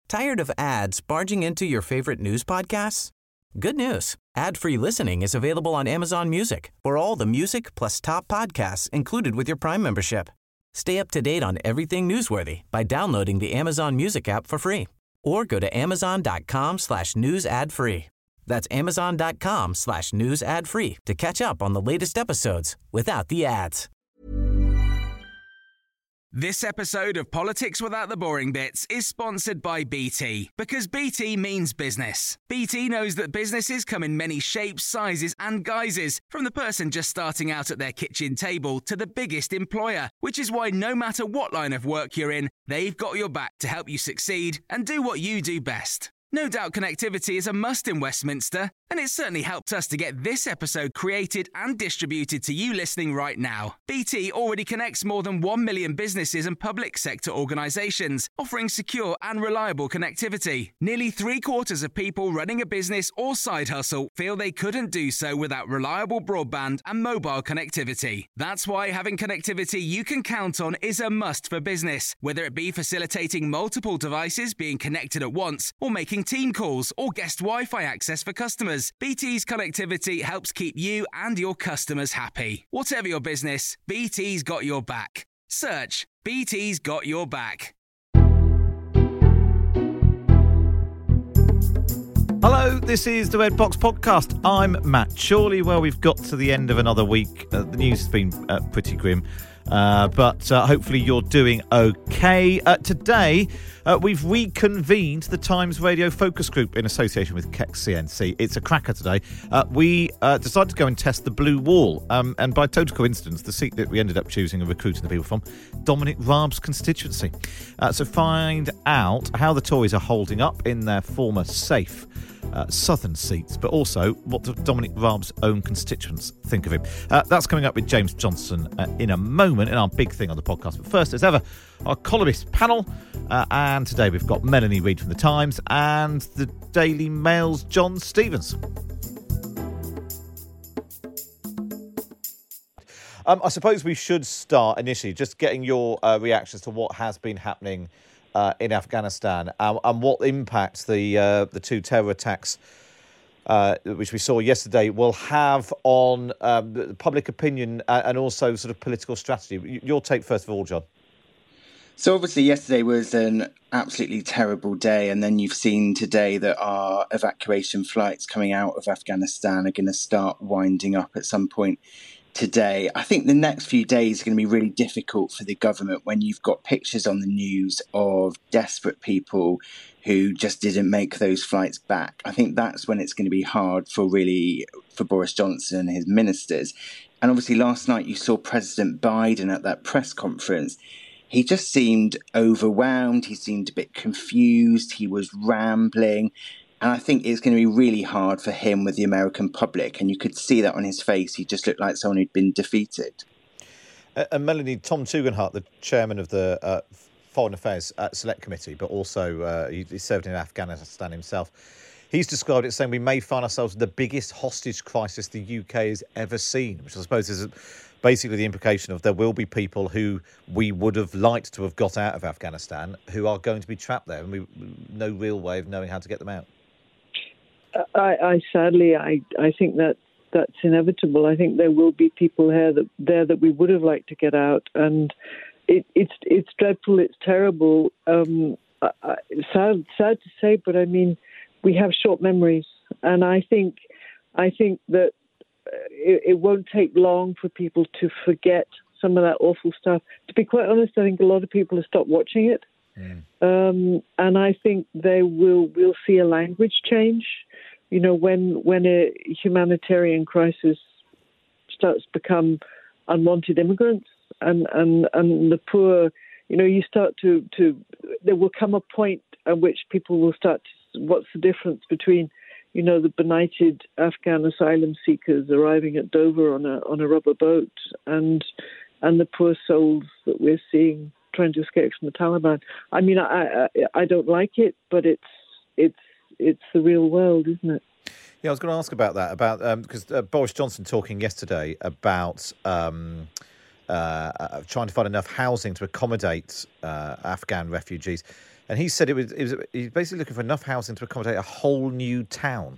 Tired of ads barging into your favorite news podcasts? Good news. Ad-free listening is available on Amazon Music for all the music plus top podcasts included with your Prime membership. Stay up to date on everything newsworthy by downloading the Amazon Music app for free or go to amazon.com/news ad free. That's amazon.com/news ad free to catch up on the latest episodes without the ads. This episode of Politics Without the Boring Bits is sponsored by BT, because BT means business. BT knows that businesses come in many shapes, sizes and guises, from the person just starting out at their kitchen table to the biggest employer, which is why no matter what line of work you're in, they've got your back to help you succeed and do what you do best. No doubt connectivity is a must in Westminster, and it's certainly helped us to get this episode created and distributed to you listening right now. BT already connects more than 1 million businesses and public sector organisations, offering secure and reliable connectivity. Nearly 3/4 of people running a business or side hustle feel they couldn't do so without reliable broadband and mobile connectivity. That's why having connectivity you can count on is a must for business, whether it be facilitating multiple devices being connected at once or making team calls or guest Wi-Fi access for customers. BT's connectivity helps keep you and your customers happy. Whatever your business, BT's got your back. Search BT's got your back. Hello, this is the Red Box Podcast. I'm Matt Chorley. Well, we've got to the end of another week. The news has been pretty grim. But hopefully you're doing okay. Today, we've reconvened the Times Radio Focus Group in association with Kex CNC. It's a cracker today. We decided to go and test the Blue Wall. And by total coincidence, the seat that we ended up choosing and recruiting the people from, Dominic Raab's constituency. So find out how the Tories are holding up in their former safe southern seats, but also what do Dominic Raab's own constituents think of him. That's coming up with James Johnson in a moment in our big thing on the podcast. But first, as ever, our columnist panel, and today we've got Melanie Reid from The Times and the Daily Mail's John Stevens. I suppose we should start initially just getting your reactions to what has been happening in Afghanistan and what impact the two terror attacks which we saw yesterday will have on public opinion and also sort of political strategy. Your take first of all, John. So obviously yesterday was an absolutely terrible day, and then you've seen today that our evacuation flights coming out of Afghanistan are going to start winding up at some point today. I think the next few days are going to be really difficult for the government when you've got pictures on the news of desperate people who just didn't make those flights back. I think that's when it's going to be hard for Boris Johnson and his ministers. And obviously last night you saw President Biden at that press conference. He just seemed overwhelmed. He seemed a bit confused. He was rambling. And I think it's going to be really hard for him with the American public. And you could see that on his face. He just looked like someone who'd been defeated. And Melanie, Tom Tugendhat, the chairman of the Foreign Affairs Select Committee, but also he served in Afghanistan himself, he's described it saying we may find ourselves in the biggest hostage crisis the UK has ever seen, which I suppose is basically the implication of there will be people who we would have liked to have got out of Afghanistan who are going to be trapped there, and we no real way of knowing how to get them out. I sadly think that's inevitable. I think there will be people there that we would have liked to get out, and it's dreadful. It's terrible. Sad to say, but I mean, we have short memories, and I think that it won't take long for people to forget some of that awful stuff. To be quite honest, I think a lot of people have stopped watching it. And I think we'll see a language change. You know, when a humanitarian crisis starts to become unwanted immigrants and the poor, you know, you start to there will come a point at which people will start to, what's the difference between, you know, the benighted Afghan asylum seekers arriving at Dover on a rubber boat and the poor souls that we're seeing trying to escape from the Taliban. I mean, I don't like it, but it's the real world, isn't it? Yeah, I was going to ask about that, because Boris Johnson talking yesterday about trying to find enough housing to accommodate Afghan refugees. and he said he's basically looking for enough housing to accommodate a whole new town.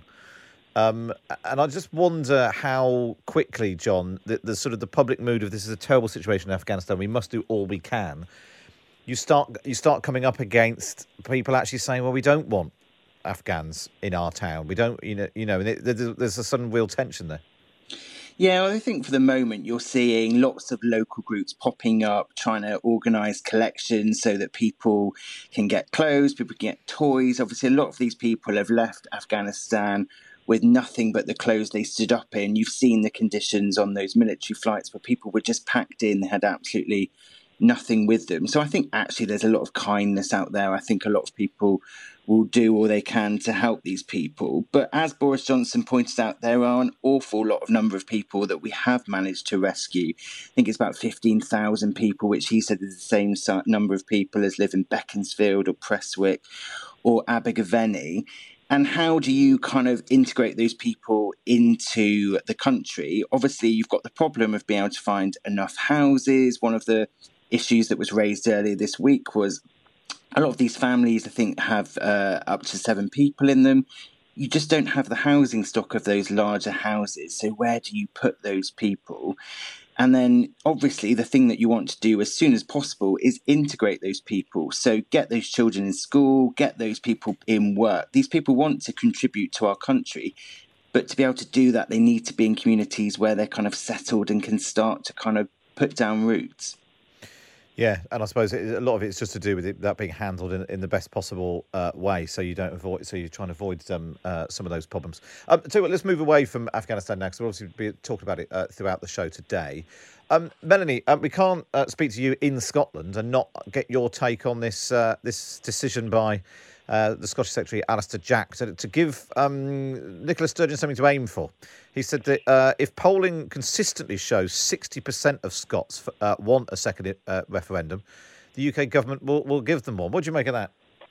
And I just wonder how quickly, John, the sort of the public mood of this is a terrible situation in Afghanistan. We must do all we can. You start coming up against people actually saying, well, we don't want Afghans in our town. We don't, and there's a sudden real tension there. Yeah, well, I think for the moment you're seeing lots of local groups popping up, trying to organise collections so that people can get clothes, people can get toys. Obviously, a lot of these people have left Afghanistan with nothing but the clothes they stood up in. You've seen the conditions on those military flights where people were just packed in, they had absolutely nothing with them. So I think actually there's a lot of kindness out there. I think a lot of people will do all they can to help these people. But as Boris Johnson pointed out, there are an awful lot of number of people that we have managed to rescue. I think it's about 15,000 people, which he said is the same number of people as live in Beaconsfield or Prestwick or Abergavenny. And how do you kind of integrate those people into the country? Obviously, you've got the problem of being able to find enough houses. One of the issues that was raised earlier this week was a lot of these families, I think, have up to 7 people in them. You just don't have the housing stock of those larger houses. So where do you put those people? And then, obviously, the thing that you want to do as soon as possible is integrate those people. So get those children in school, get those people in work. These people want to contribute to our country. But to be able to do that, they need to be in communities where they're kind of settled and can start to kind of put down roots. Yeah, and I suppose a lot of it's just to do with that being handled in the best possible way, so you're trying to avoid some of those problems. Tell you what, let's move away from Afghanistan now, because we'll obviously be talking about it throughout the show today. Melanie, we can't speak to you in Scotland and not get your take on this decision by the Scottish Secretary Alister Jack to give Nicola Sturgeon something to aim for. He said that if polling consistently shows 60% of Scots want a second referendum, the UK government will give them one. What do you make of that?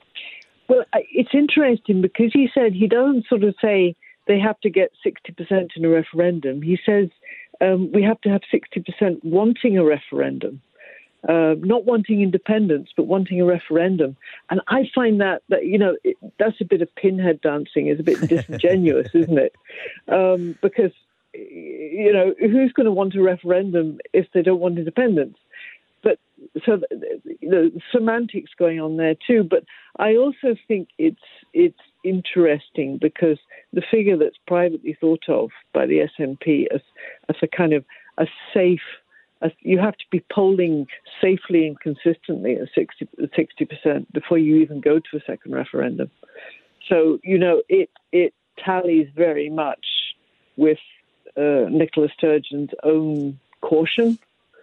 Well, it's interesting because he said he doesn't sort of say they have to get 60% in a referendum. He says we have to have 60% wanting a referendum. Not wanting independence, but wanting a referendum. And I find that that's a bit of pinhead dancing, is a bit disingenuous, isn't it? Because, who's going to want a referendum if they don't want independence? But so, semantics going on there too. But I also think it's interesting because the figure that's privately thought of by the SNP as a kind of a safe, you have to be polling safely and consistently at 60% before you even go to a second referendum. So, it tallies very much with Nicola Sturgeon's own caution.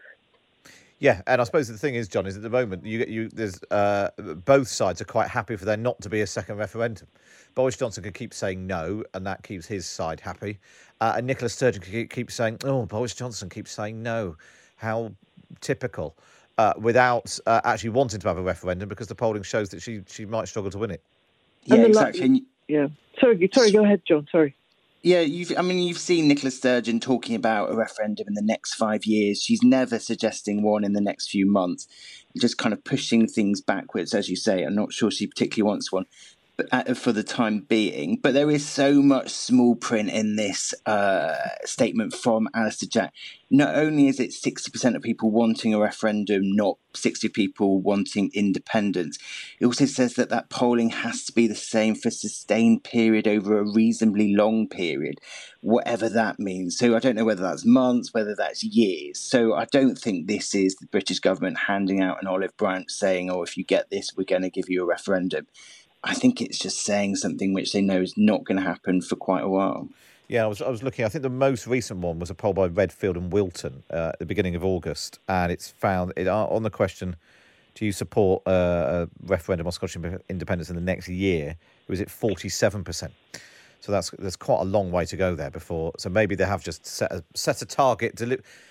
Yeah, and I suppose the thing is, John, is at the moment there's both sides are quite happy for there not to be a second referendum. Boris Johnson can keep saying no, and that keeps his side happy. And Nicola Sturgeon can keep saying, oh, Boris Johnson keeps saying no. How typical, without actually wanting to have a referendum, because the polling shows that she might struggle to win it. Yeah, exactly. Yeah. Sorry, go ahead, John. Sorry. Yeah, you've seen Nicola Sturgeon talking about a referendum in the next 5 years. She's never suggesting one in the next few months, just kind of pushing things backwards, as you say. I'm not sure she particularly wants one for the time being. But there is so much small print in this statement from Alister Jack. Not only is it 60% of people wanting a referendum, not 60 people wanting independence, it also says that polling has to be the same for a sustained period over a reasonably long period, whatever that means. So I don't know whether that's months, whether that's years. So I don't think this is the British government handing out an olive branch saying, oh, if you get this, we're going to give you a referendum. I think it's just saying something which they know is not going to happen for quite a while. Yeah, I was looking. I think the most recent one was a poll by Redfield and Wilton at the beginning of August, and it's found on the question, do you support a referendum on Scottish independence in the next year? It was at 47%. So there's quite a long way to go there before. So maybe they have just set a target.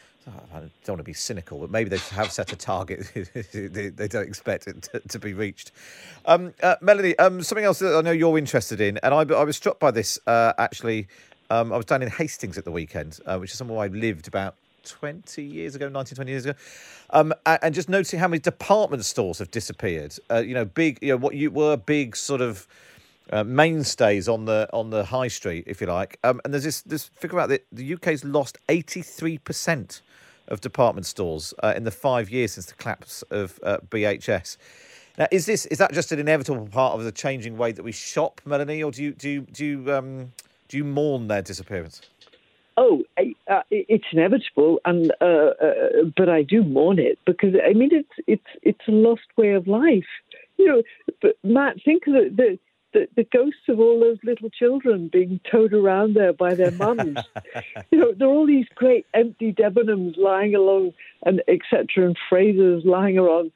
I don't want to be cynical, but maybe they have set a target they don't expect it to be reached. Melanie, something else that I know you're interested in, and I was struck by this, actually. I was down in Hastings at the weekend, which is somewhere I lived about 20 years ago, 19, 20 years ago, and just noticing how many department stores have disappeared. Big, what you were big sort of mainstays on the high street, if you like. And there's this figure out that the UK's lost 83% of department stores in the 5 years since the collapse of BHS. Now, is that just an inevitable part of the changing way that we shop, Melanie, or do you mourn their disappearance? Oh, it's inevitable, and but I do mourn it because I mean it's a lost way of life. But Matt, think of the ghosts of all those little children being towed around there by their mums. There are all these great empty Debenhams lying along, and etc. and Frasers lying around.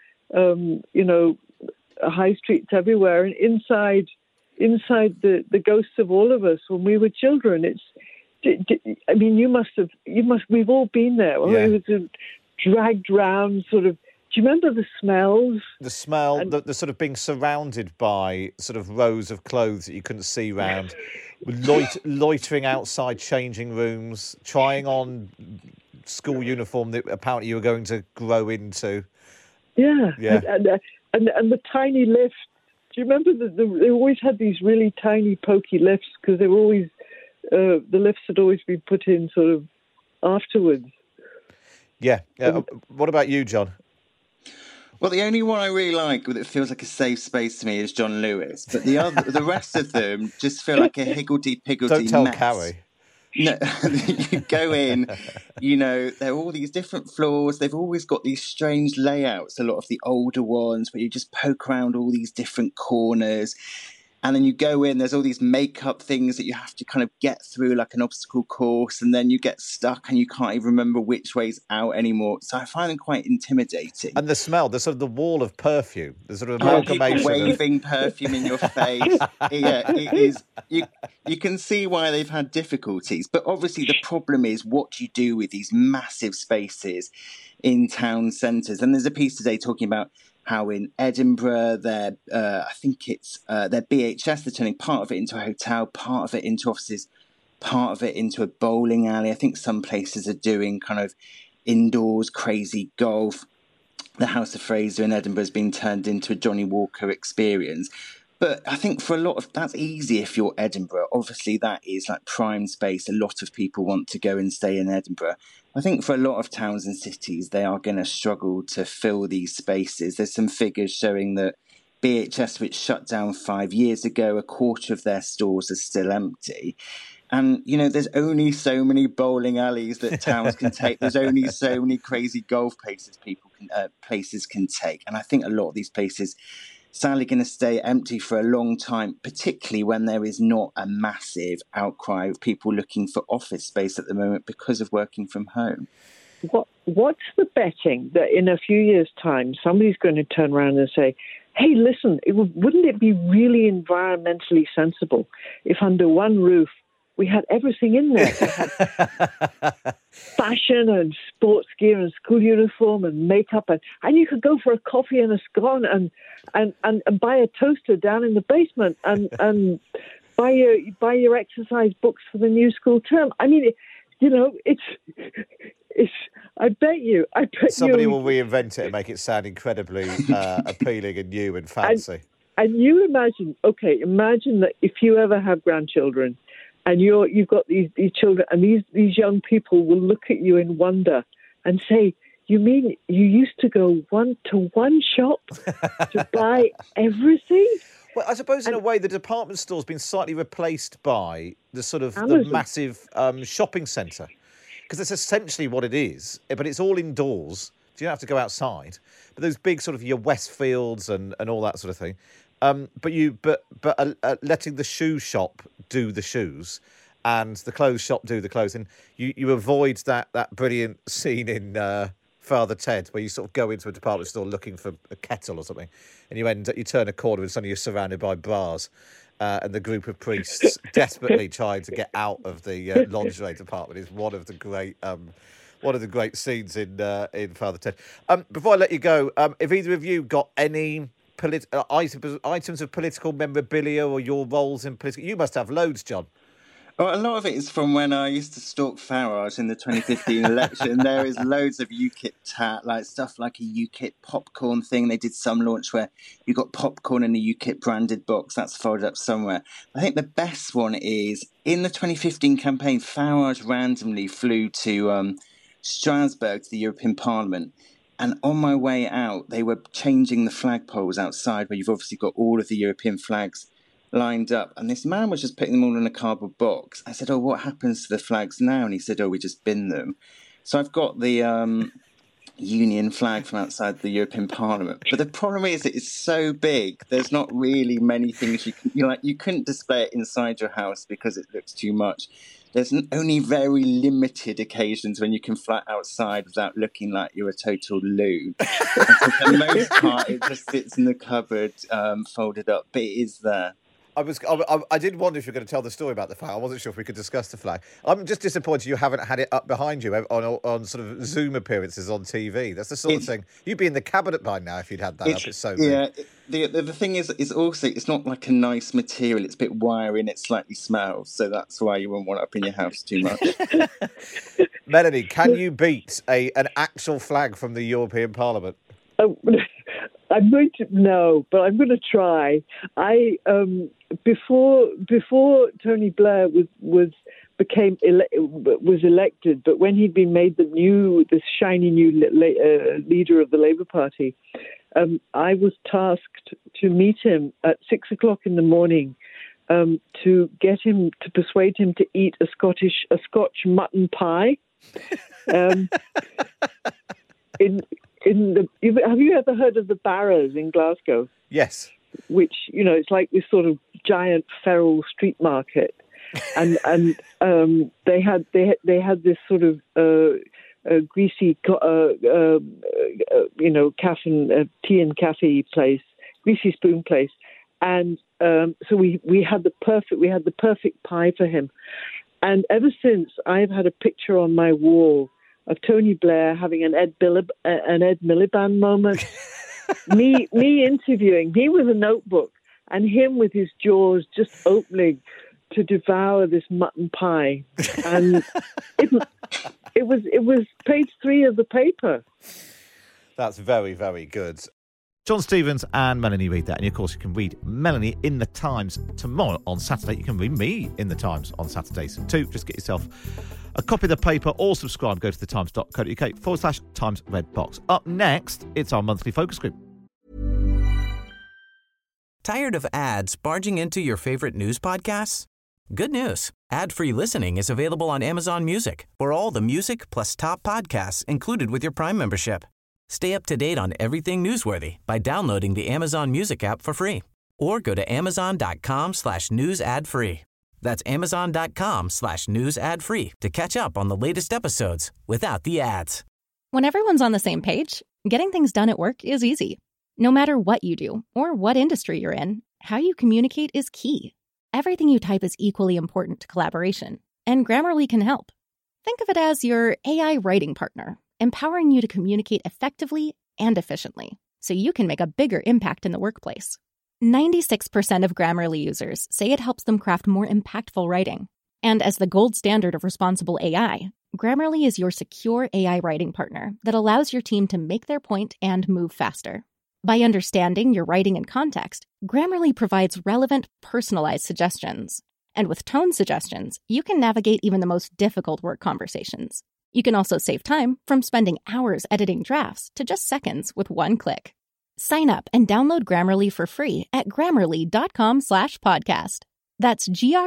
High streets everywhere, and inside the ghosts of all of us when we were children. I mean, we've all been there. Yeah. We were dragged round, sort of. Do you remember the smells? The smell, the sort of being surrounded by sort of rows of clothes that you couldn't see round, loitering outside changing rooms, trying on school uniform that apparently you were going to grow into. Yeah. Yeah. And the tiny lifts. Do you remember that they always had these really tiny, pokey lifts because they were always the lifts had always been put in sort of afterwards. Yeah. What about you, John? Well, the only one I really like that feels like a safe space to me is John Lewis, but the rest of them just feel like a higgledy-piggledy mess. Don't tell Carrie. No, you go in, there are all these different floors. They've always got these strange layouts, a lot of the older ones, where you just poke around all these different corners. And then you go in, there's all these makeup things that you have to kind of get through like an obstacle course. And then you get stuck and you can't even remember which way's out anymore. So I find them quite intimidating. And the smell, the sort of the wall of perfume, the sort of amalgamation. Waving perfume in your face. Yeah, it is. You can see why they've had difficulties. But obviously the problem is what do you do with these massive spaces in town centres? And there's a piece today talking about how in Edinburgh, I think it's their BHS, they're turning part of it into a hotel, part of it into offices, part of it into a bowling alley. I think some places are doing kind of indoors crazy golf. The House of Fraser in Edinburgh has been turned into a Johnny Walker experience. But I think for a lot of that's easy if you're Edinburgh. Obviously, that is like prime space. A lot of people want to go and stay in Edinburgh. I think for a lot of towns and cities, they are going to struggle to fill these spaces. There's some figures showing that BHS, which shut down 5 years ago, a quarter of their stores are still empty. And, there's only so many bowling alleys that towns can take. There's only so many crazy golf places places can take. And I think a lot of these places sadly going to stay empty for a long time, particularly when there is not a massive outcry of people looking for office space at the moment because of working from home. What's the betting that in a few years' time somebody's going to turn around and say, hey, listen, wouldn't it be really environmentally sensible if under one roof we had everything in there? We had fashion and sports gear and school uniform and makeup, and you could go for a coffee and a scone and buy a toaster down in the basement and buy your exercise books for the new school term. I mean, it's. I bet somebody will reinvent it and make it sound incredibly appealing and new and fancy. And you imagine that if you ever have grandchildren, and you've got these children, and these young people will look at you in wonder and say, "You mean you used to go one-to-one shop to buy everything?" Well, I suppose in a way the department store's been slightly replaced by the sort of Amazon. The massive shopping centre, because that's essentially what it is. But it's all indoors, so you don't have to go outside. But those big sort of your Westfields and all that sort of thing. But letting the shoe shop do the shoes and the clothes shop do the clothes, and you avoid that brilliant scene in Father Ted where you sort of go into a department store looking for a kettle or something, and you turn a corner and suddenly you're surrounded by bras, and the group of priests desperately trying to get out of the lingerie department is one of the great scenes in Father Ted. Before I let you go, if either of you got any items of political memorabilia or your roles in political... You must have loads, John. Well, a lot of it is from when I used to stalk Farage in the 2015 election. There is loads of UKIP like stuff like a UKIP popcorn thing. They did some launch where you got popcorn in a UKIP branded box. That's folded up somewhere. I think the best one is in the 2015 campaign, Farage randomly flew to Strasbourg to the European Parliament. And on my way out, they were changing the flagpoles outside where you've obviously got all of the European flags lined up, and this man was just putting them all in a cardboard box. I said, "Oh, what happens to the flags now?" And he said, "Oh, we just bin them." So I've got the Union flag from outside the European Parliament, but the problem is it's so big. There's not really many things you couldn't display it inside your house because it looks too much. There's only very limited occasions when you can fly outside without looking like you're a total loon. And for the most part, it just sits in the cupboard, folded up, but it is there. I did wonder if you were going to tell the story about the flag. I wasn't sure if we could discuss the flag. I'm just disappointed you haven't had it up behind you on sort of Zoom appearances on TV. That's the sort of thing. You'd be in the cabinet by now if you'd had that up. It's so big. Yeah, the thing is also it's not like a nice material. It's a bit wiry and it slightly smells. So that's why you wouldn't want it up in your house too much. Melanie, can you beat an actual flag from the European Parliament? I'm going to but I'm going to try. Before Tony Blair was elected, but when he'd been made this shiny new leader of the Labour Party, I was tasked to meet him at 6:00 in the morning to persuade him to eat a Scotch mutton pie. Have you ever heard of the Barrows in Glasgow? Yes. Which, it's like this sort of giant feral street market, and they had this sort of greasy tea and cafe place, greasy spoon place, and so we had the perfect pie for him, and ever since I've had a picture on my wall of Tony Blair having an Ed Miliband moment. me interviewing, he with a notebook, and him with his jaws just opening to devour this mutton pie. And it was page 3 of the paper. That's very, very good. John Stevens and Melanie read that. And, of course, you can read Melanie in The Times tomorrow on Saturday. You can read me in The Times on Saturdays too. Just get yourself a copy of the paper or subscribe. Go to thetimes.co.uk/Times Red Box. Up next, it's our monthly focus group. Tired of ads barging into your favorite news podcasts? Good news. Ad-free listening is available on Amazon Music for all the music plus top podcasts included with your Prime membership. Stay up to date on everything newsworthy by downloading the Amazon Music app for free or go to amazon.com/news ad free. That's amazon.com/news ad free to catch up on the latest episodes without the ads. When everyone's on the same page, getting things done at work is easy. No matter what you do or what industry you're in, how you communicate is key. Everything you type is equally important to collaboration, and Grammarly can help. Think of it as your AI writing partner, empowering you to communicate effectively and efficiently, so you can make a bigger impact in the workplace. 96% of Grammarly users say it helps them craft more impactful writing. And as the gold standard of responsible AI, Grammarly is your secure AI writing partner that allows your team to make their point and move faster. By understanding your writing and context, Grammarly provides relevant, personalized suggestions. And with tone suggestions, you can navigate even the most difficult work conversations. You can also save time from spending hours editing drafts to just seconds with one click. Sign up and download Grammarly for free at Grammarly.com/podcast. That's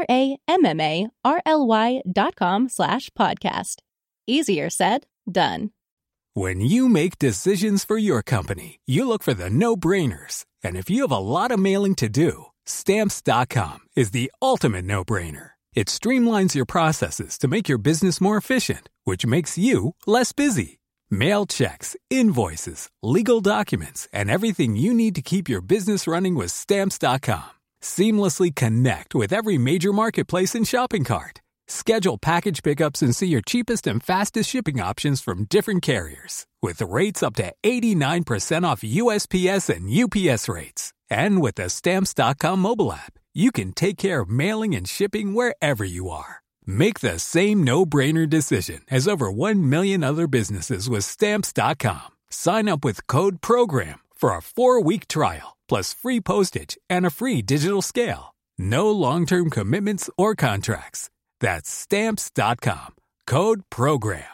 GRAMMARLY.com/podcast. Easier said, done. When you make decisions for your company, you look for the no-brainers. And if you have a lot of mailing to do, Stamps.com is the ultimate no-brainer. It streamlines your processes to make your business more efficient, which makes you less busy. Mail checks, invoices, legal documents, and everything you need to keep your business running with Stamps.com. Seamlessly connect with every major marketplace and shopping cart. Schedule package pickups and see your cheapest and fastest shipping options from different carriers, with rates up to 89% off USPS and UPS rates. And with the Stamps.com mobile app, you can take care of mailing and shipping wherever you are. Make the same no-brainer decision as over 1 million other businesses with Stamps.com. Sign up with code PROGRAM for a 4-week trial, plus free postage and a free digital scale. No long-term commitments or contracts. That's Stamps.com. Code PROGRAM.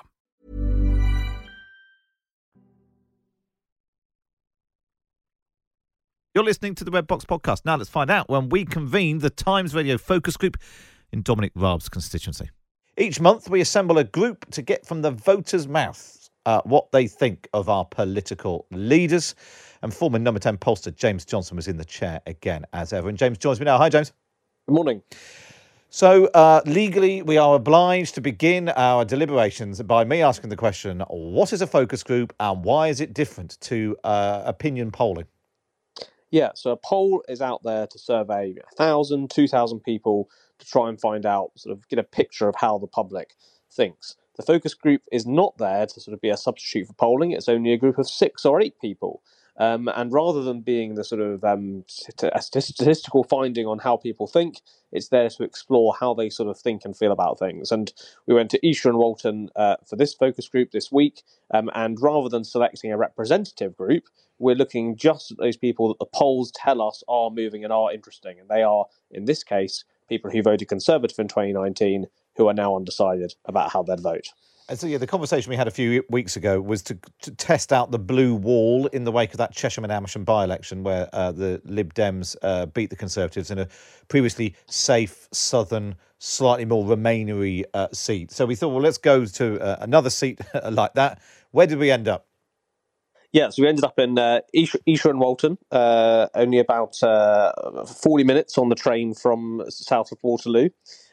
You're listening to the Red Box Podcast. Now let's find out when we convene the Times Radio focus group in Dominic Raab's constituency. Each month we assemble a group to get from the voters' mouths what they think of our political leaders. And former number 10 pollster James Johnson was in the chair again as ever. And James joins me now. Hi, James. Good morning. So legally we are obliged to begin our deliberations by me asking the question, what is a focus group and why is it different to opinion polling? Yeah, so a poll is out there to survey 1,000, 2,000 people to try and find out, sort of get a picture of how the public thinks. The focus group is not there to sort of be a substitute for polling. It's only a group of 6 or 8 people. And rather than being the sort of a statistical finding on how people think, it's there to explore how they sort of think and feel about things. And we went to Esher and Walton for this focus group this week. And rather than selecting a representative group, we're looking just at those people that the polls tell us are moving and are interesting. And they are, in this case, people who voted Conservative in 2019 who are now undecided about how they'd vote. And so, the conversation we had a few weeks ago was to test out the blue wall in the wake of that Chesham and Amersham by-election where the Lib Dems beat the Conservatives in a previously safe, southern, slightly more Remainery seat. So we thought, well, let's go to another seat like that. Where did we end up? Yeah, so we ended up in Esher and Walton, only about 40 minutes on the train from south of Waterloo.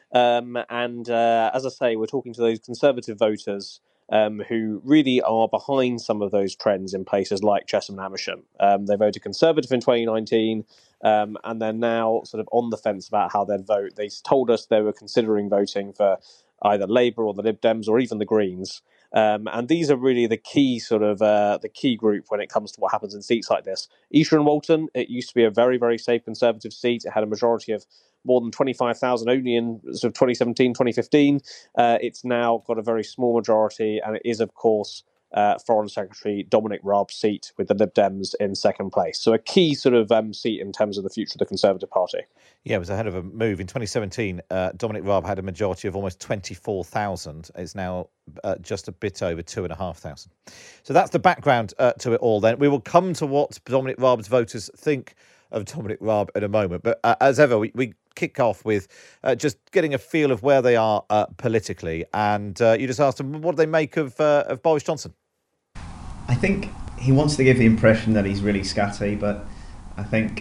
And as I say, we're talking to those Conservative voters who really are behind some of those trends in places like Chesham and Amersham. They voted Conservative in 2019, and they're now sort of on the fence about how they'd vote. They told us they were considering voting for either Labour or the Lib Dems or even the Greens. And these are really the key sort of the key group when it comes to what happens in seats like this. Esher and Walton, it used to be a very, very safe Conservative seat. It had a majority of more than 25,000 only in sort of 2017, 2015. It's now got a very small majority, and it is, of course, Foreign Secretary Dominic Raab's seat with the Lib Dems in second place. So a key sort of seat in terms of the future of the Conservative Party. Yeah, it was ahead of a move. In 2017, Dominic Raab had a majority of almost 24,000. It's now just a bit over 2,500. So that's the background to it all then. We will come to what Dominic Raab's voters think of Dominic Raab in a moment. But as ever, we kick off with just getting a feel of where they are politically. And you just asked them, what do they make of Boris Johnson? I think he wants to give the impression that he's really scatty, but I think...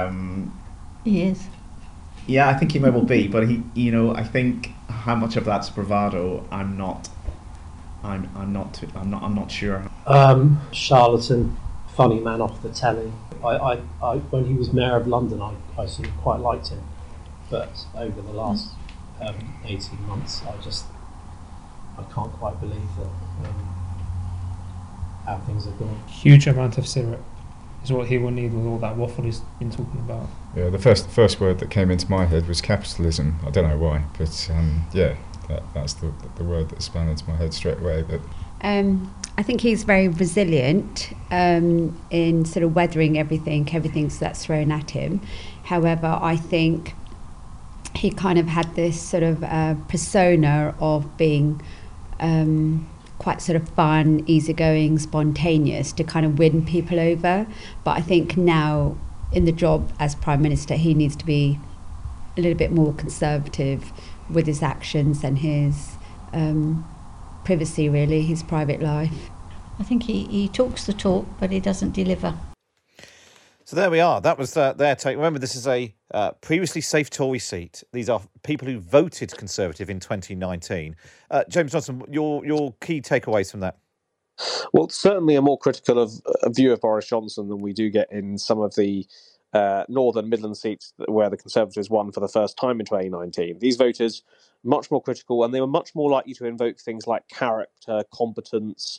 he is. Yeah, I think he may well be, but I think how much of that's bravado, I'm not sure. Charlatan, funny man off the telly. I when he was mayor of London, I sort of quite liked him, but over the last 18 months, I can't quite believe that how things have gone. Huge amount of syrup is what he will need with all that waffle he's been talking about. Yeah, the first word that came into my head was capitalism. I don't know why, but that's the word that span into my head straight away. But I think he's very resilient in sort of weathering everything that's thrown at him. However, I think he kind of had this sort of persona of being quite sort of fun, easygoing, spontaneous to kind of win people over. But I think now in the job as Prime Minister, he needs to be a little bit more conservative with his actions and his privacy, really, his private life. I think he talks the talk, but he doesn't deliver. So there we are. That was their take. Remember, this is a previously safe Tory seat. These are people who voted Conservative in 2019. James Johnson, your key takeaways from that? Well, certainly a more critical of a view of Boris Johnson than we do get in some of the Northern Midland seats where the Conservatives won for the first time in 2019. These voters, much more critical, and they were much more likely to invoke things like character, competence,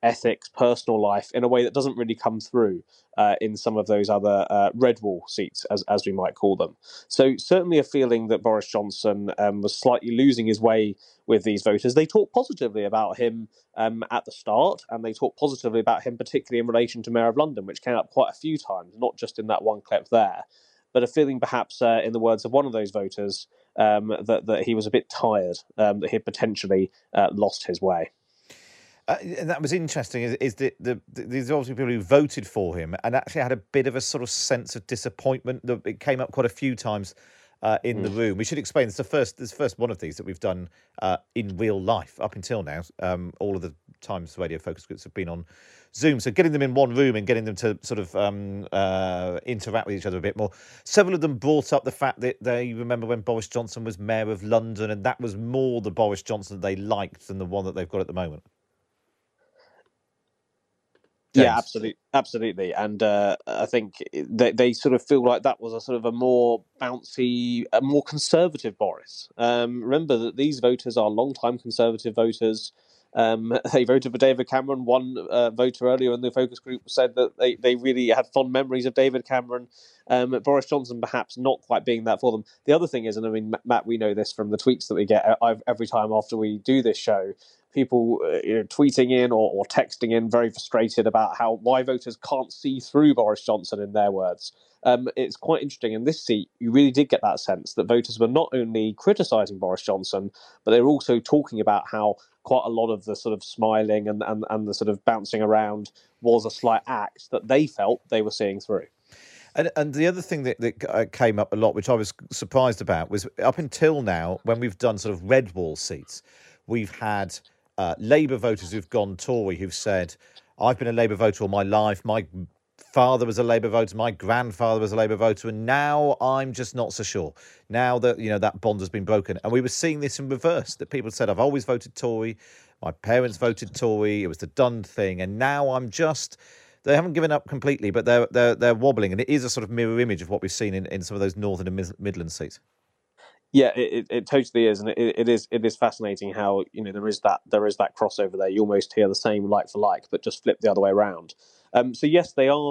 ethics, personal life in a way that doesn't really come through in some of those other red wall seats, as we might call them. So certainly a feeling that Boris Johnson was slightly losing his way with these voters. They talk positively about him at the start, and they talk positively about him, particularly in relation to Mayor of London, which came up quite a few times, not just in that one clip there, but a feeling perhaps, in the words of one of those voters, that he was a bit tired, that he had potentially lost his way. And that was interesting, is that there's obviously people who voted for him and actually had a bit of a sort of sense of disappointment. It came up quite a few times in the room. We should explain, this is the first one of these that we've done in real life up until now. All of the times radio focus groups have been on Zoom. So getting them in one room and getting them to sort of interact with each other a bit more. Several of them brought up the fact that they remember when Boris Johnson was Mayor of London, and that was more the Boris Johnson that they liked than the one that they've got at the moment. James. Yeah, absolutely. And I think they sort of feel like that was a sort of a more bouncy, a more conservative Boris. Remember that these voters are long-time Conservative voters. They voted for David Cameron. One voter earlier in the focus group said that they really had fond memories of David Cameron. Boris Johnson perhaps not quite being that for them. The other thing is, and I mean, Matt, we know this from the tweets that we get every time after we do this show, people tweeting in or texting in very frustrated about why voters can't see through Boris Johnson, in their words. It's quite interesting. In this seat, you really did get that sense that voters were not only criticising Boris Johnson, but they were also talking about how quite a lot of the sort of smiling and the sort of bouncing around was a slight act that they felt they were seeing through. And the other thing that came up a lot, which I was surprised about, was up until now, when we've done sort of red wall seats, we've had Labour voters who've gone Tory, who've said, I've been a Labour voter all my life, my father was a Labour voter, my grandfather was a Labour voter, and now I'm just not so sure. Now that, that bond has been broken. And we were seeing this in reverse, that people said, I've always voted Tory, my parents voted Tory, it was the done thing, and now they haven't given up completely, but they're wobbling, and it is a sort of mirror image of what we've seen in some of those Northern and Midland seats. Yeah, it totally is, and it is fascinating how there is that crossover there. You almost hear the same like for like, but just flip the other way around. So yes, they are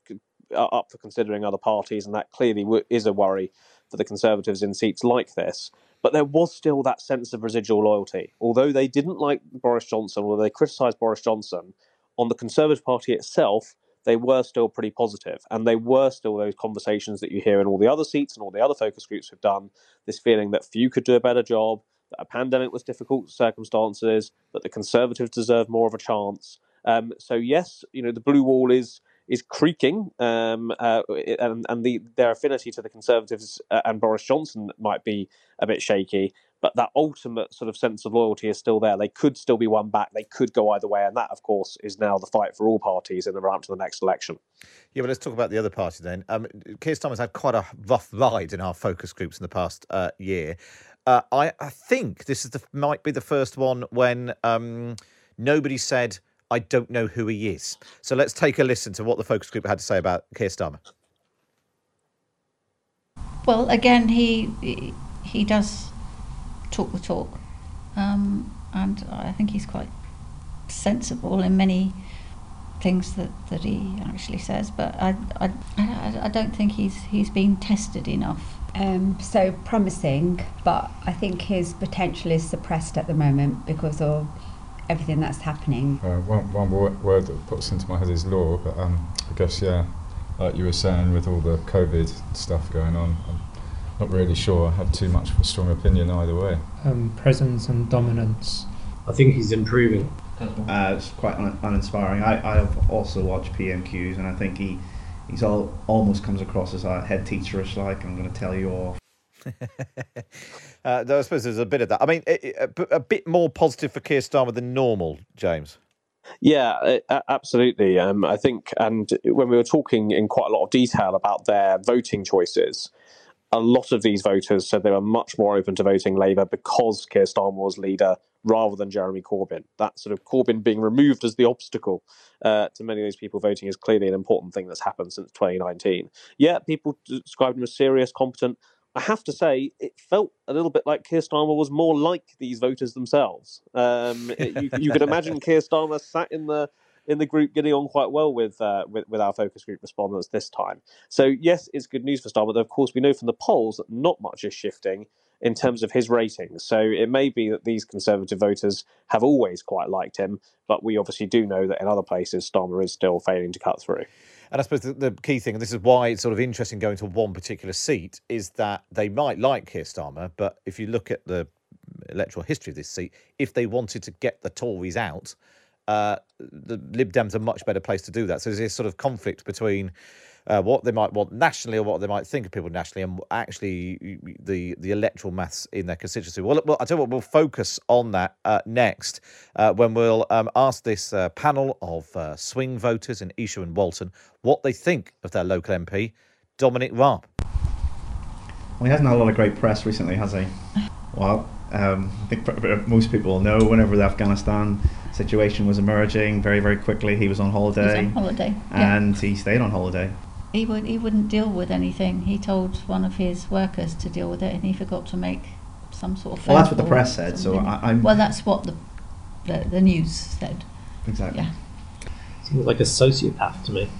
up for considering other parties, and that clearly is a worry for the Conservatives in seats like this. But there was still that sense of residual loyalty, although they didn't like Boris Johnson, or they criticised Boris Johnson. On the Conservative Party itself, they were still pretty positive, and they were still those conversations that you hear in all the other seats and all the other focus groups have done, this feeling that few could do a better job, that a pandemic was difficult circumstances, that the Conservatives deserve more of a chance. So yes, the blue wall is creaking, and their affinity to the Conservatives and Boris Johnson might be a bit shaky, but that ultimate sort of sense of loyalty is still there. They could still be won back. They could go either way. And that, of course, is now the fight for all parties in the run up to the next election. Yeah, well, let's talk about the other party then. Keir Starmer's had quite a rough ride in our focus groups in the past year. I think this might be the first one when nobody said, I don't know who he is. So let's take a listen to what the focus group had to say about Keir Starmer. Well, again, he does talk the talk, and I think he's quite sensible in many things that he actually says, but I don't think he's been tested enough. So promising, but I think his potential is suppressed at the moment because of everything that's happening. One word that pops into my head is law, but I guess, like you were saying, with all the COVID stuff going on, I'm not really sure I have too much of a strong opinion either way. Presence and dominance. I think he's improving. It's quite uninspiring. I've also watched PMQs, and I think he's almost comes across as a head teacherish, like, I'm going to tell you all. I suppose there's a bit of that. I mean, a bit more positive for Keir Starmer than normal, James. Yeah, absolutely. I think, and when we were talking in quite a lot of detail about their voting choices, a lot of these voters said they were much more open to voting Labour because Keir Starmer was leader rather than Jeremy Corbyn. That sort of Corbyn being removed as the obstacle to many of those people voting is clearly an important thing that's happened since 2019. Yeah, people described him as serious, competent. I have to say, it felt a little bit like Keir Starmer was more like these voters themselves. You could imagine Keir Starmer sat in the in the group getting on quite well with our focus group respondents this time. So yes, it's good news for Starmer, but of course we know from the polls that not much is shifting in terms of his ratings. So it may be that these Conservative voters have always quite liked him, but we obviously do know that in other places Starmer is still failing to cut through. And I suppose the key thing, and this is why it's sort of interesting going to one particular seat, is that they might like Keir Starmer, but if you look at the electoral history of this seat, if they wanted to get the Tories out, the Lib Dems are a much better place to do that. So there's this sort of conflict between what they might want nationally or what they might think of people nationally, and actually the electoral maths in their constituency. Well, I tell you what, we'll focus on that next when we'll ask this panel of swing voters in Esher and Walton what they think of their local MP, Dominic Raab. Well, he hasn't had a lot of great press recently, has he? Well, I think most people know whenever the Afghanistan situation was emerging, very, very quickly he was on holiday. He was on holiday, and he stayed on holiday. He wouldn't deal with anything. He told one of his workers to deal with it, and he forgot to make some sort of. Well, that's what the press said. So I'm. Well, that's what the news said. Exactly. Yeah. Seems like a sociopath to me.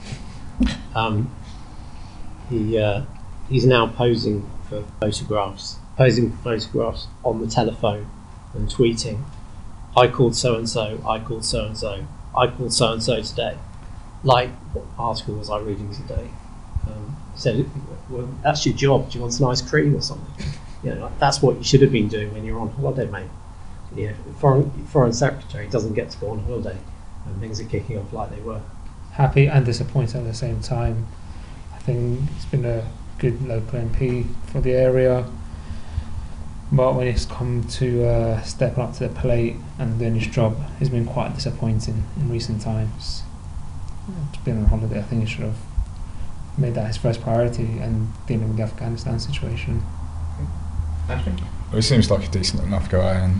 He's now posing for photographs on the telephone and tweeting, "I called so and so. I called so and so. I called so and so today." Like, what article was I reading today? Said, "Well, that's your job. Do you want some ice cream or something?" Like, that's what you should have been doing when you're on holiday, mate. Foreign secretary doesn't get to go on holiday, and things are kicking off like they were. Happy and disappointed at the same time. I think he's been a good local MP for the area, but when it's come to stepping up to the plate and doing his job, he's been quite disappointing in recent times. To be on holiday, I think he should have made that his first priority and dealing with the Afghanistan situation. Ashley? Well, he seems like a decent enough guy, and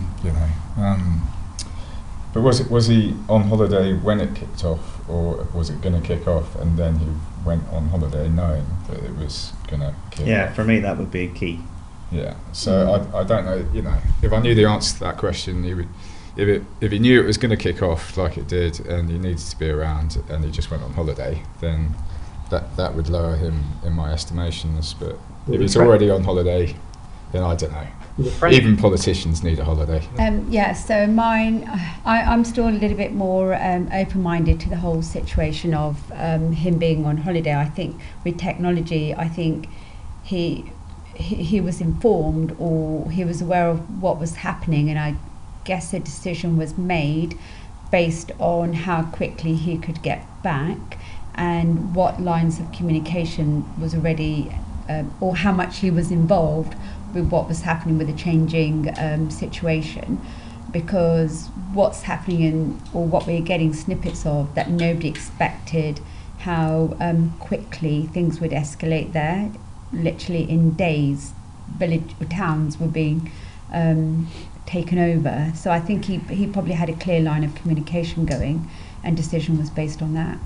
but was he on holiday when it kicked off, or was it going to kick off and then he went on holiday knowing that it was going to kick off? Yeah, for me that would be key. Yeah, so I don't know. If I knew the answer to that question, he would. If he knew it was going to kick off like it did, and he needed to be around, and he just went on holiday, then that would lower him in my estimations. But if he's already on holiday, then I don't know. Even politicians need a holiday. So mine, I'm still a little bit more open-minded to the whole situation of him being on holiday. I think with technology, I think he was informed, or he was aware of what was happening, and I guess a decision was made based on how quickly he could get back and what lines of communication was already or how much he was involved with what was happening with the changing situation, because what's happening or what we're getting snippets of that nobody expected, how quickly things would escalate there. Literally in days, village towns were being taken over. So I think he probably had a clear line of communication going, and decision was based on that.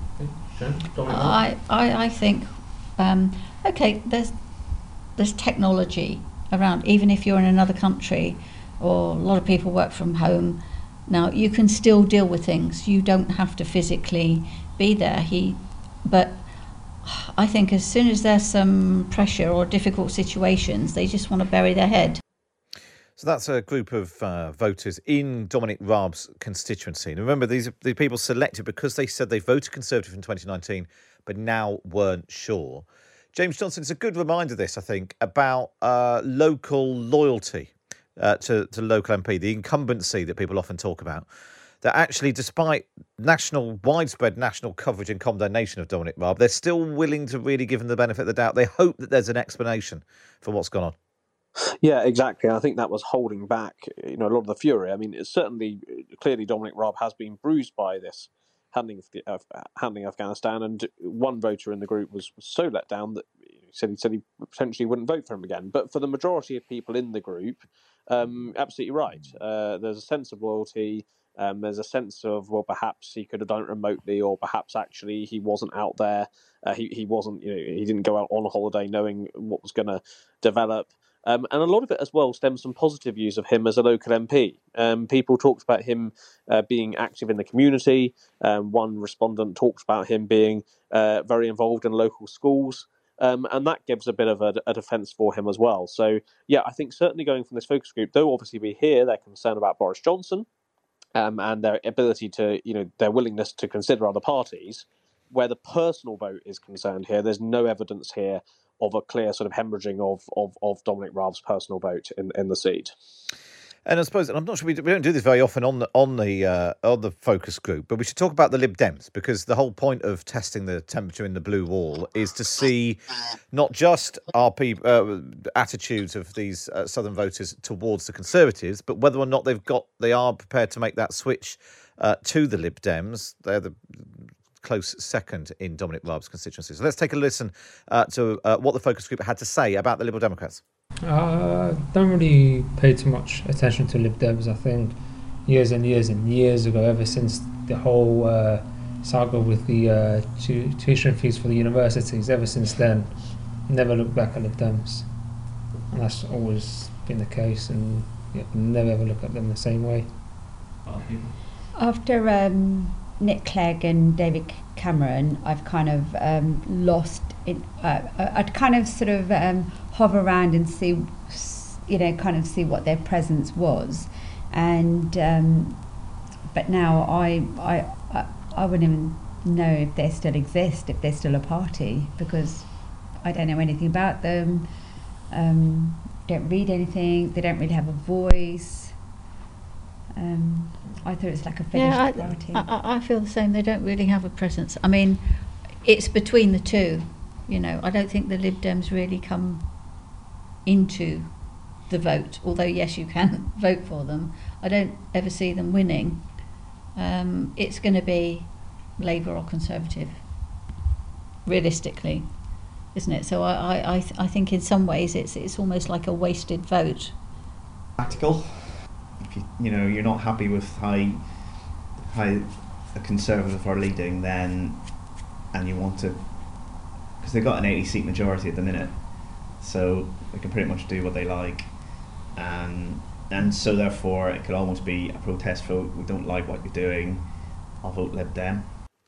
I think okay, there's technology around, even if you're in another country, or a lot of people work from home now, you can still deal with things. You don't have to physically be there. But I think as soon as there's some pressure or difficult situations, they just want to bury their head. So that's a group of voters in Dominic Raab's constituency. And remember, these are the people selected because they said they voted Conservative in 2019, but now weren't sure. James Johnson, it's a good reminder, this, I think, about local loyalty to local MP, the incumbency that people often talk about. That actually, despite widespread national coverage and condemnation of Dominic Raab, they're still willing to really give him the benefit of the doubt. They hope that there's an explanation for what's gone on. Yeah, exactly. I think that was holding back, a lot of the fury. I mean, it's clearly Dominic Raab has been bruised by this handling Afghanistan, and one voter in the group was so let down that he said he potentially wouldn't vote for him again. But for the majority of people in the group, absolutely right. There's a sense of loyalty. There's a sense of, well, perhaps he could have done it remotely, or perhaps actually he wasn't out there. He wasn't, he didn't go out on holiday knowing what was going to develop. And a lot of it as well stems from positive views of him as a local MP. People talked about him being active in the community. One respondent talked about him being very involved in local schools. And that gives a bit of a defence for him as well. So, yeah, I think certainly going from this focus group, though obviously we hear they're concerned about Boris Johnson and their ability to, their willingness to consider other parties, where the personal vote is concerned here, there's no evidence here of a clear sort of hemorrhaging of Dominic Raab's personal vote in the seat. And I suppose, and I'm not sure we don't do this very often on the focus group, but we should talk about the Lib Dems, because the whole point of testing the temperature in the blue wall is to see not just our attitudes of these southern voters towards the Conservatives, but whether or not they are prepared to make that switch to the Lib Dems. They're the close second in Dominic Raab's constituency. So let's take a listen to what the focus group had to say about the Liberal Democrats. Don't really pay too much attention to Lib Dems. I think years and years and years ago, ever since the whole saga with the tuition fees for the universities, ever since then, never looked back at Lib Dems. And that's always been the case, and never ever look at them the same way. After Nick Clegg and David Cameron, I've kind of lost it. I'd kind of sort of hover around and see, kind of see what their presence was, and but now I wouldn't even know if they still exist, if they're still a party, because I don't know anything about them. Don't read anything. They don't really have a voice. I thought it was like a finished party. I feel the same. They don't really have a presence. I mean, it's between the two. I don't think the Lib Dems really come into the vote, although yes, you can vote for them. I don't ever see them winning. It's going to be Labour or Conservative, realistically, isn't it? So I think in some ways it's almost like a wasted vote. Practical. If you're not happy with how the Conservative are leading, then, and you want to, because they've got an 80-seat majority at the minute, so they can pretty much do what they like, and so therefore it could almost be a protest vote. We don't like what you're doing, I'll vote Lib Dem.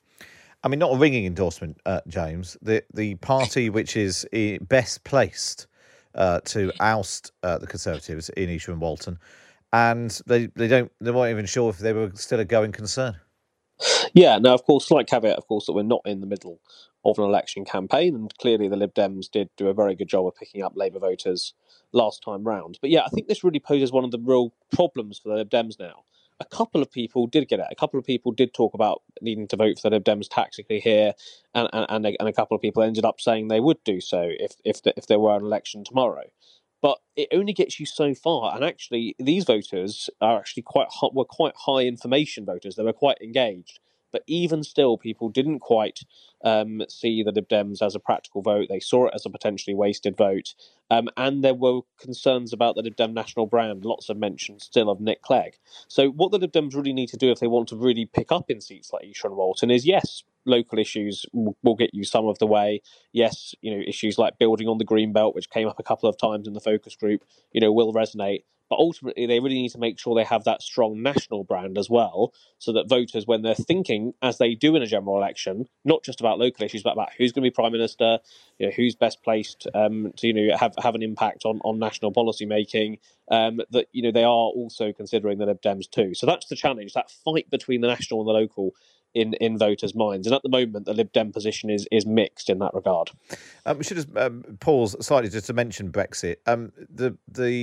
I mean, not a ringing endorsement, James. The party which is best placed to oust the Conservatives in Esher and Walton, and they weren't even sure if they were still a going concern. Yeah, now, of course, slight caveat, of course, that we're not in the middle of an election campaign, and clearly the Lib Dems did do a very good job of picking up Labour voters last time round. But yeah, I think this really poses one of the real problems for the Lib Dems now. A couple of people did get it. A couple of people did talk about needing to vote for the Lib Dems tactically here, and a couple of people ended up saying they would do so if there were an election tomorrow. But it only gets you so far, and actually, these voters are actually were quite high information voters. They were quite engaged, but even still, people didn't quite see the Lib Dems as a practical vote. They saw it as a potentially wasted vote, and there were concerns about the Lib Dem national brand. Lots of mention still of Nick Clegg. So, what the Lib Dems really need to do if they want to really pick up in seats like Esher and Walton is, yes, local issues will get you some of the way. Yes, issues like building on the Greenbelt, which came up a couple of times in the focus group, will resonate. But ultimately, they really need to make sure they have that strong national brand as well, so that voters, when they're thinking, as they do in a general election, not just about local issues, but about who's going to be Prime Minister, who's best placed to have an impact on national policy making, that they are also considering the Lib Dems too. So that's the challenge, that fight between the national and the local in voters' minds. And at the moment, the Lib Dem position is mixed in that regard. We should just pause slightly just to mention Brexit. The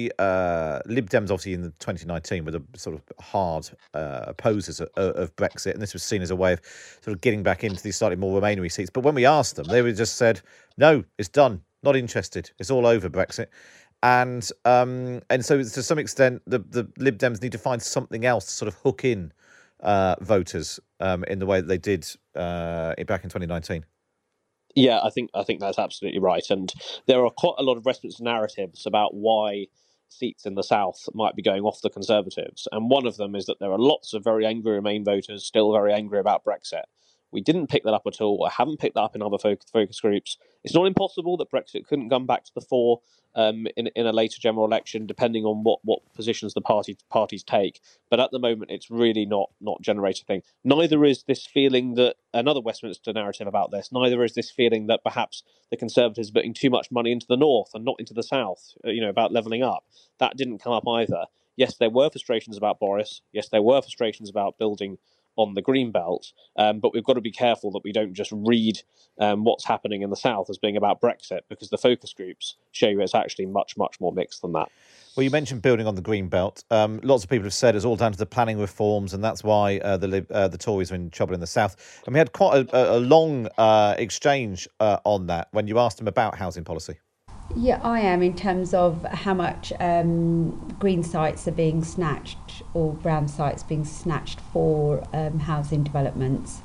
Lib Dems, obviously, in 2019 were the sort of hard opposers of Brexit, and this was seen as a way of sort of getting back into these slightly more Remainery seats. But when we asked them, they were just said, no, it's done, not interested, it's all over, Brexit. And so to some extent, the Lib Dems need to find something else to sort of hook in voters in the way that they did back in 2019. Yeah, I think that's absolutely right. And there are quite a lot of Westminster narratives about why seats in the South might be going off the Conservatives. And one of them is that there are lots of very angry Remain voters still very angry about Brexit. We didn't pick that up at all. I haven't picked that up in other focus groups. It's not impossible that Brexit couldn't come back to the fore in a later general election, depending on what positions the parties take. But at the moment, it's really not generating thing. Neither is this feeling that another Westminster narrative about this. Neither is this feeling that perhaps the Conservatives are putting too much money into the north and not into the south. About levelling up. That didn't come up either. Yes, there were frustrations about Boris. Yes, there were frustrations about building on the green belt, but we've got to be careful that we don't just read what's happening in the south as being about Brexit, because the focus groups show you it's actually much, much more mixed than that. Well, you mentioned building on the green belt. Lots of people have said it's all down to the planning reforms, and that's why the Tories are in trouble in the south. And we had quite a long exchange on that when you asked them about housing policy. Yeah, I am, in terms of how much green sites are being snatched or brown sites being snatched for housing developments.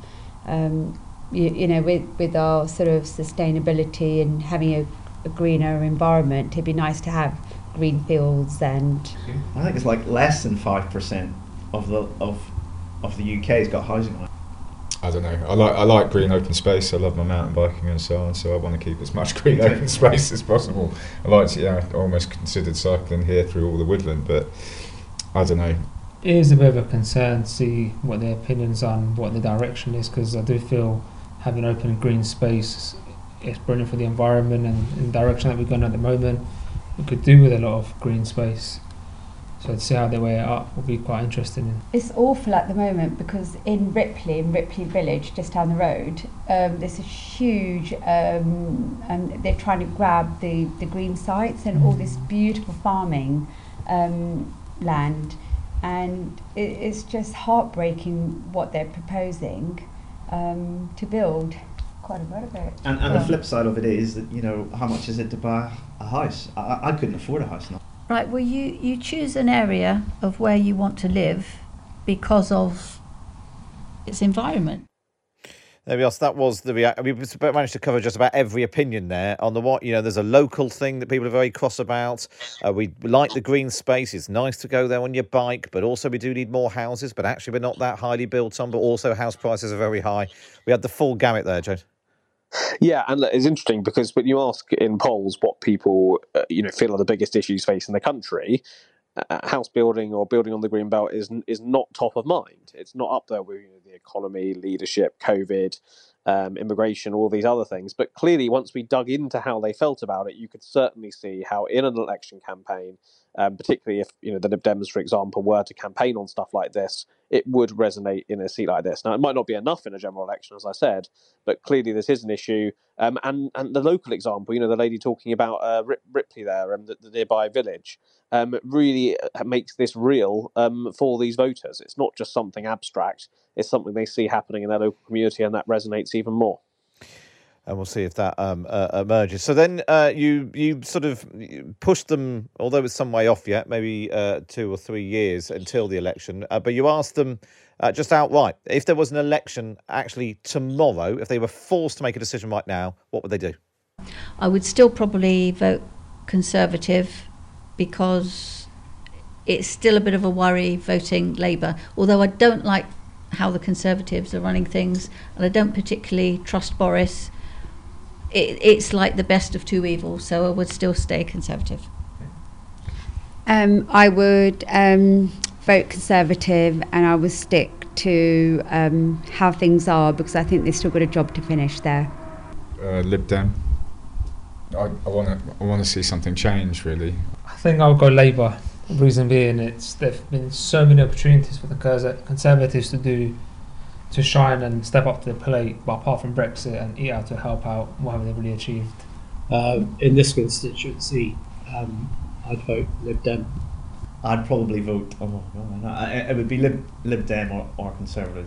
With our sort of sustainability and having a greener environment, it'd be nice to have green fields. And I think it's like less than 5% of the UK has got housing on it. I don't know. I like green open space. I love my mountain biking and so on. So I want to keep as much green open space as possible. I like to. I almost considered cycling here through all the woodland, but I don't know. It is a bit of a concern to see what their opinions on what the direction is, because I do feel having open green space is brilliant for the environment, and in the direction that we're going at the moment, we could do with a lot of green space. So to see how they weigh it up will be quite interesting. It's awful at the moment, because in Ripley Village, just down the road, there's a huge, and they're trying to grab the green sites and all this beautiful farming land, and it's just heartbreaking what they're proposing to build. Quite a lot of it. And the flip side of it is that, how much is it to buy a house? I couldn't afford a house now. Right, well, you choose an area of where you want to live because of its environment. There we are. So that was the reaction. We managed to cover just about every opinion there on the what. There's a local thing that people are very cross about. We like the green space. It's nice to go there on your bike, but also we do need more houses. But actually, we're not that highly built on. But also, house prices are very high. We had the full gamut there, Jade. Yeah, and it's interesting because when you ask in polls what people feel are the biggest issues facing the country, house building or building on the green belt is not top of mind. It's not up there with the economy, leadership, COVID, immigration, all these other things. But clearly, once we dug into how they felt about it, you could certainly see how in an election campaign, particularly if the Lib Dems, for example, were to campaign on stuff like this, it would resonate in a seat like this. Now, it might not be enough in a general election, as I said, but clearly this is an issue. And the local example, the lady talking about Ripley there and the nearby village, really makes this real for these voters. It's not just something abstract. It's something they see happening in their local community, and that resonates even more. And we'll see if that emerges. So then you sort of pushed them, although it's some way off yet, maybe 2 or 3 years until the election. But you asked them just outright, if there was an election actually tomorrow, if they were forced to make a decision right now, what would they do? I would still probably vote Conservative, because it's still a bit of a worry voting Labour. Although I don't like how the Conservatives are running things, and I don't particularly trust Boris. It's like the best of two evils, so I would still stay Conservative. I would vote Conservative, and I would stick to how things are, because I think they've still got a job to finish there. Lib Dem. I want to see something change, really. I think I'll go Labour. The reason being, there've been so many opportunities for the Conservatives to shine and step up to the plate, but apart from Brexit and eat out to help out, what have they really achieved? In this constituency, I'd vote Lib Dem. I'd probably vote. It would be Lib Dem or Conservative.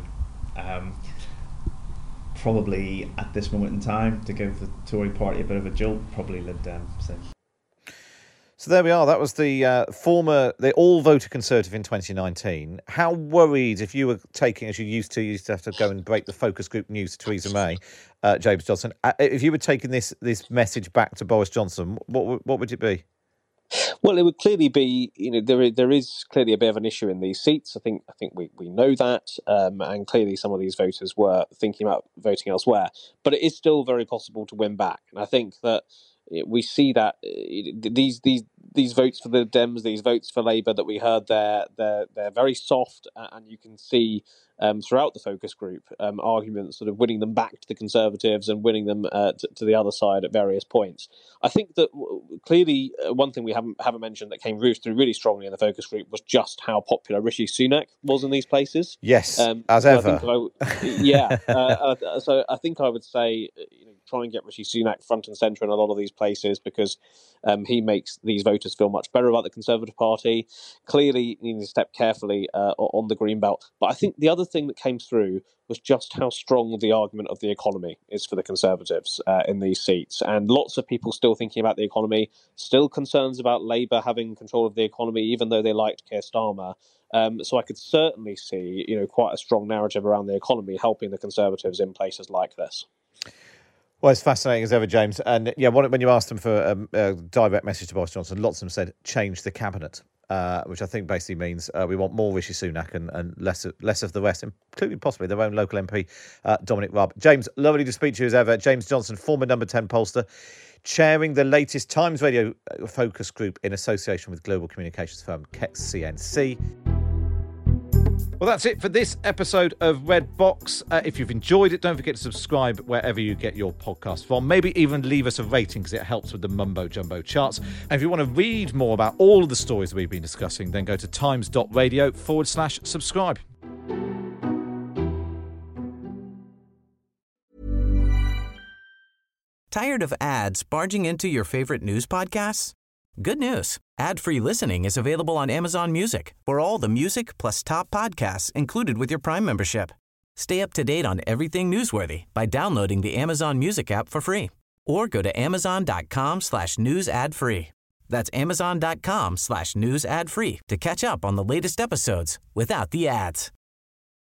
Probably at this moment in time, to give the Tory party a bit of a jolt, probably Lib Dem. So there we are. That was they all voted Conservative in 2019. How worried, if you were taking, as you used to have to go and break the focus group news to Theresa May, James Johnson, if you were taking this message back to Boris Johnson, what would it be? Well, it would clearly be, there is clearly a bit of an issue in these seats. I think we know that, and clearly some of these voters were thinking about voting elsewhere. But it is still very possible to win back, and I think that we see that these votes for the Dems, these votes for Labour that we heard there, they're very soft, and you can see throughout the focus group arguments sort of winning them back to the Conservatives and winning them to the other side at various points. I think that clearly one thing we haven't mentioned that came through really strongly in the focus group was just how popular Rishi Sunak was in these places. Yes, as ever. So I think I would say try and get Rishi Sunak front and centre in a lot of these places, because he makes these voters feel much better about the Conservative Party. Clearly, you need to step carefully on the Greenbelt. But I think the other thing that came through was just how strong the argument of the economy is for the Conservatives in these seats. And lots of people still thinking about the economy, still concerns about Labour having control of the economy, even though they liked Keir Starmer. So I could certainly see, quite a strong narrative around the economy helping the Conservatives in places like this. Well, it's fascinating as ever, James. And when you asked them for a direct message to Boris Johnson, lots of them said change the cabinet, which I think basically means we want more Rishi Sunak and less of the rest, including possibly their own local MP, Dominic Raab. James, lovely to speak to you as ever. James Johnson, former number 10 pollster, chairing the latest Times Radio focus group in association with global communications firm Kex CNC. Well, that's it for this episode of Red Box. If you've enjoyed it, don't forget to subscribe wherever you get your podcast from. Maybe even leave us a rating, because it helps with the mumbo jumbo charts. And if you want to read more about all of the stories we've been discussing, then go to times.radio/subscribe. Tired of ads barging into your favorite news podcasts? Good news. Ad-free listening is available on Amazon Music for all the music plus top podcasts included with your Prime membership. Stay up to date on everything newsworthy by downloading the Amazon Music app for free, or go to amazon.com/news ad free. That's amazon.com/news ad free to catch up on the latest episodes without the ads.